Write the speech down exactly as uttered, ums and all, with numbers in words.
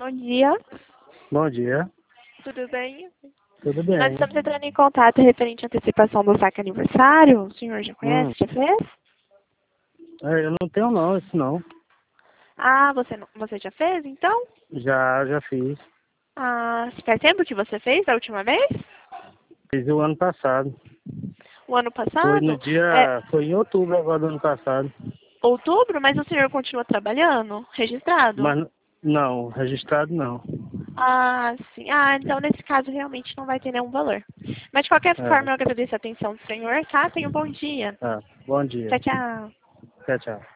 Bom dia. Bom dia. Tudo bem? Tudo bem. Nós estamos entrando em contato referente à antecipação do saque aniversário. O senhor já conhece? Hum. Já fez? É, eu não tenho não, isso não. Ah, você, não, você já fez, então? Já, já fiz. Ah, faz tempo que você fez da última vez? Fiz o ano passado. O ano Foi no passado? É dia. Foi em outubro agora do ano passado. outubro, mas o senhor continua trabalhando? Registrado? Mas n- não, registrado não. Ah, sim. Ah, então nesse caso realmente não vai ter nenhum valor. Mas de qualquer É, forma eu agradeço a atenção do senhor, tá? Tenha um bom dia. tá. Bom dia. Tchau, tchau. Tchau, tchau.